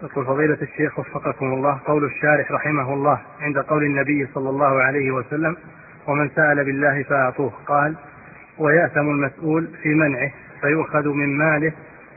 يقول فضيلة الشيخ وفقكم الله، قول الشارح رحمه الله عند قول النبي صلى الله عليه وسلم: ومن سأل بالله فأعطوه، قال: ويأثم المسؤول في منعه فيؤخذ من ماله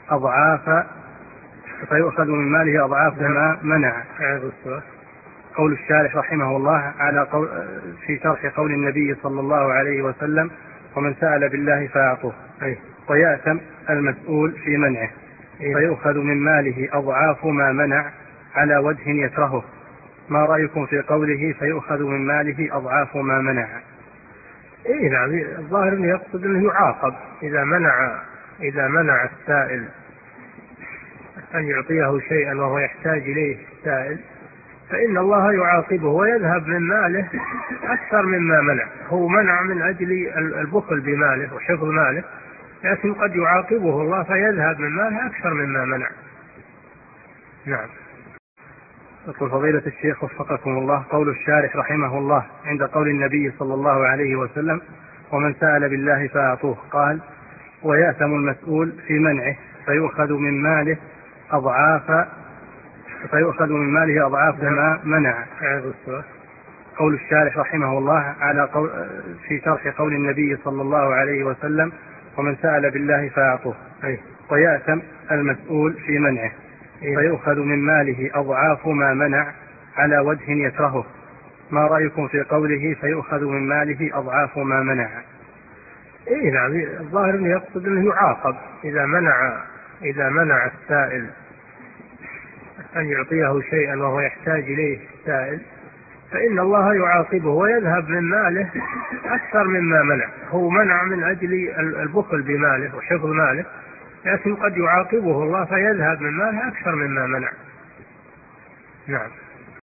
أضعاف ما منع. قول الشارح رحمه الله في شرح قول النبي صلى الله عليه وسلم: ومن سأل بالله فأعطوه، ويأثم المسؤول في منعه فيؤخذ من ماله أضعاف ما منع على وجه يكرهه. ما رأيكم في قوله فيؤخذ من ماله أضعاف ما منع؟ نعم، الظاهر أنه يقصد أنه يعاقب إذا منع السائل أن يعطيه شيئا وهو يحتاج إليه السائل، فإن الله يعاقبه ويذهب من ماله أكثر مما منع. هو منع من أجل البخل بماله وحفظ ماله، لكن قد يعاقبه الله فيذهب من ماله أكثر مما منع. نعم. يقول فضيلة الشيخ وفقكم الله، قول الشارح رحمه الله عند قول النبي صلى الله عليه وسلم: ومن سأل بالله فأعطوه، قال: ويأثم المسؤول في منعه فيؤخذ من ماله أضعاف ما منع. قول الشارح رحمه الله في شرح قول النبي صلى الله عليه وسلم: ومن سأل بالله فأعطوه، ويأثم المسؤول في منعه فيؤخذ من ماله أضعاف ما منع على وجه يكرهه. ما رأيكم في قوله فيؤخذ من ماله أضعاف ما منع؟ نعم، الظاهر أنه يقصد أنه يعاقب إذا منع السائل أن يعطيه شيئا وهو يحتاج إليه السائل، فإن الله يعاقبه ويذهب من ماله أكثر مما منع. هو منع من أجل البخل بماله وحفظ ماله، لكن قد يعاقبه الله فيذهب من ماله أكثر مما منع. نعم.